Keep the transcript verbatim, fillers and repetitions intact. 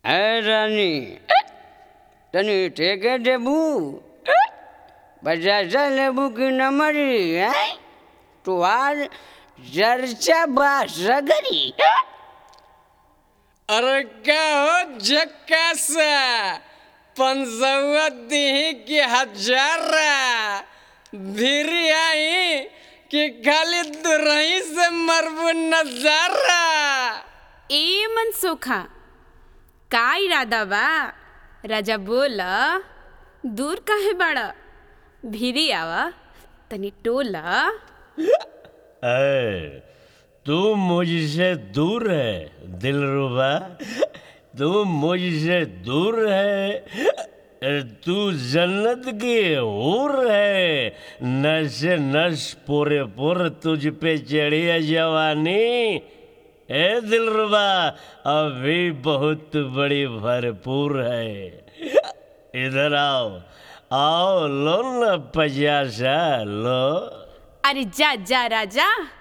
ए रानी तनी ठेके देबू पचासा लेबू की नमरी है तो आज चर्चा बा सगरी। अरे क्या हो जक्कासा पंसौआ दीही की हजारा धीरी आई कि खाली दुरही से मरबू नजारा। ए मनसोखा का इरादा बा राजा बोला दूर काहे बाड़ा भीरी आवा तनी टोला। अरे तू मुझसे दूर है दिलरुबा, तू मुझसे दूर है, तू जन्नत की हूर है, नस नस पूरे पुर तुझ पे चढ़ी है जवानी। ए दिलरुबा अभी बहुत बड़ी भरपूर है, इधर आओ आओ लो न पचासा लो। अरे जा जा राजा